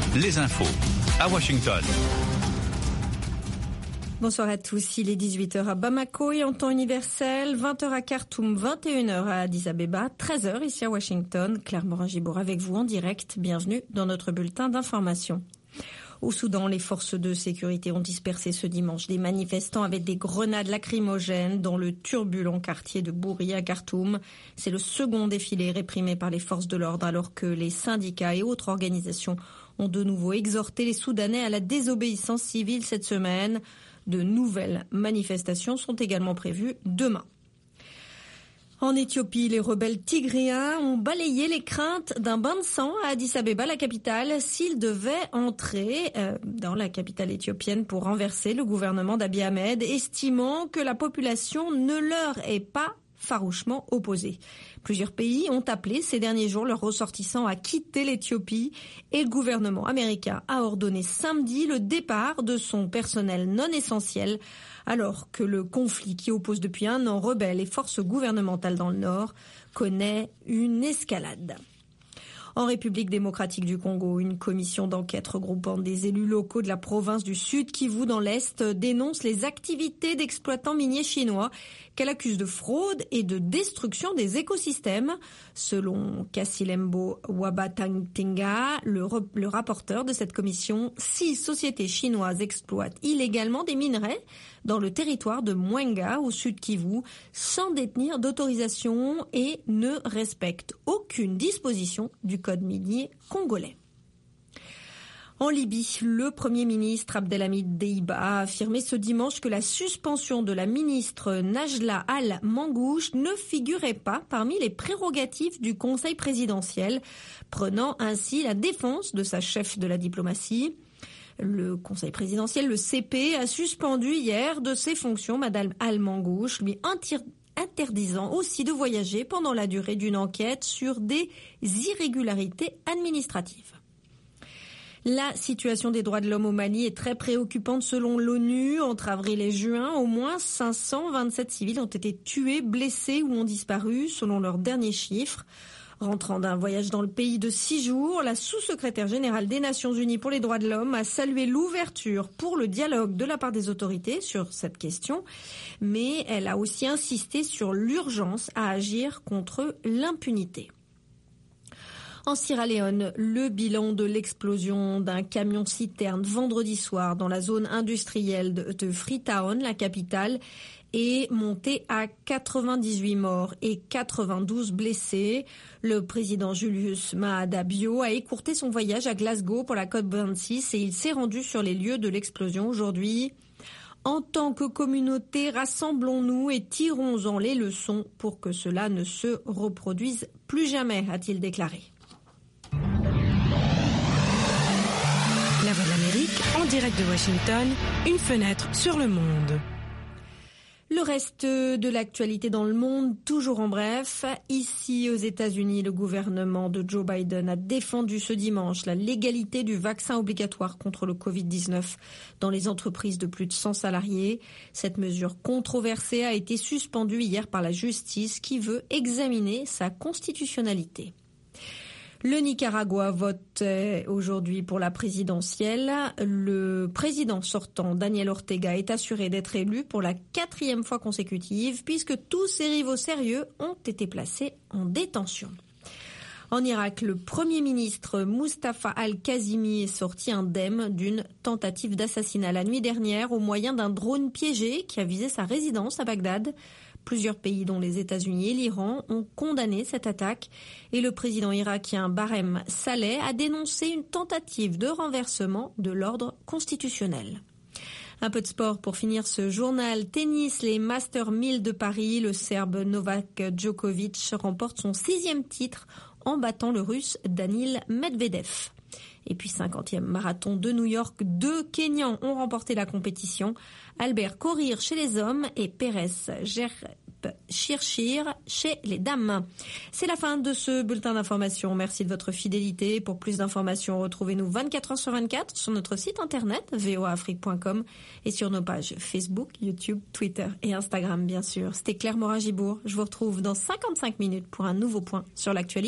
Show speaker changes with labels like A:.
A: les infos à Washington.
B: Bonsoir à tous, il est 18h à Bamako et en temps universel, 20h à Khartoum, 21h à Addis Abeba, 13h ici à Washington. Claire Morin-Gibour avec vous en direct, bienvenue dans notre bulletin d'information. Au Soudan, les forces de sécurité ont dispersé ce dimanche des manifestants avec des grenades lacrymogènes dans le turbulent quartier de Bouri à Khartoum. C'est le second défilé réprimé par les forces de l'ordre alors que les syndicats et autres organisations ont de nouveau exhorté les Soudanais à la désobéissance civile cette semaine. De nouvelles manifestations sont également prévues demain. En Éthiopie, les rebelles tigréens ont balayé les craintes d'un bain de sang à Addis Abeba, la capitale, s'ils devaient entrer dans la capitale éthiopienne pour renverser le gouvernement d'Abiy Ahmed, estimant que la population ne leur est pas farouchement opposée. Plusieurs pays ont appelé ces derniers jours leurs ressortissants à quitter l'Éthiopie et le gouvernement américain a ordonné samedi le départ de son personnel non essentiel alors que le conflit qui oppose depuis un an rebelles et forces gouvernementales dans le Nord connaît une escalade. En République démocratique du Congo, une commission d'enquête regroupant des élus locaux de la province du Sud Kivu dans l'Est dénonce les activités d'exploitants miniers chinois qu'elle accuse de fraude et de destruction des écosystèmes. Selon Kasilembo Wabatantinga, le rapporteur de cette commission, 6 sociétés chinoises exploitent illégalement des minerais dans le territoire de Mwenga au Sud Kivu sans détenir d'autorisation et ne respectent aucune disposition du code minier congolais. En Libye, le Premier ministre Abdelhamid Deiba a affirmé ce dimanche que la suspension de la ministre Najla Al-Mangouche ne figurait pas parmi les prérogatives du Conseil présidentiel, prenant ainsi la défense de sa chef de la diplomatie. Le Conseil présidentiel, le CP, a suspendu hier de ses fonctions Madame Al-Mangouche, lui interdisant aussi de voyager pendant la durée d'une enquête sur des irrégularités administratives. La situation des droits de l'homme au Mali est très préoccupante selon l'ONU. Entre avril et juin, au moins 527 civils ont été tués, blessés ou ont disparu, selon leurs derniers chiffres. Rentrant d'un voyage dans le pays de 6 jours, la sous-secrétaire générale des Nations Unies pour les droits de l'homme a salué l'ouverture pour le dialogue de la part des autorités sur cette question, mais elle a aussi insisté sur l'urgence à agir contre l'impunité. En Sierra Leone, le bilan de l'explosion d'un camion-citerne vendredi soir dans la zone industrielle de Freetown, la capitale, est monté à 98 morts et 92 blessés. Le président Julius Maada Bio a écourté son voyage à Glasgow pour la COP26 et il s'est rendu sur les lieux de l'explosion aujourd'hui. En tant que communauté, rassemblons-nous et tirons-en les leçons pour que cela ne se reproduise plus jamais, a-t-il déclaré.
C: La Voix de l'Amérique, en direct de Washington, une fenêtre sur le monde.
B: Le reste de l'actualité dans le monde, toujours en bref. Ici, aux États-Unis, le gouvernement de Joe Biden a défendu ce dimanche la légalité du vaccin obligatoire contre le Covid-19 dans les entreprises de plus de 100 salariés. Cette mesure controversée a été suspendue hier par la justice qui veut examiner sa constitutionnalité. Le Nicaragua vote aujourd'hui pour la présidentielle. Le président sortant, Daniel Ortega, est assuré d'être élu pour la 4e fois consécutive puisque tous ses rivaux sérieux ont été placés en détention. En Irak, le Premier ministre Mustafa al-Kazimi est sorti indemne d'une tentative d'assassinat la nuit dernière au moyen d'un drone piégé qui a visé sa résidence à Bagdad. Plusieurs pays, dont les États-Unis et l'Iran, ont condamné cette attaque et le président irakien Barhem Saleh a dénoncé une tentative de renversement de l'ordre constitutionnel. Un peu de sport pour finir ce journal. Tennis, les Masters 1000 de Paris. Le Serbe Novak Djokovic remporte son 6e titre en battant le Russe Daniil Medvedev. Et puis 50e marathon de New York, 2 Kenyans ont remporté la compétition. Albert Korir chez les hommes et Pérez Chirchir chez les dames. C'est la fin de ce bulletin d'information. Merci de votre fidélité. Pour plus d'informations, retrouvez-nous 24 heures sur 24 sur notre site internet voaafrique.com et sur nos pages Facebook, YouTube, Twitter et Instagram bien sûr. C'était Claire Morin-Gibour. Je vous retrouve dans 55 minutes pour un nouveau point sur l'actualité.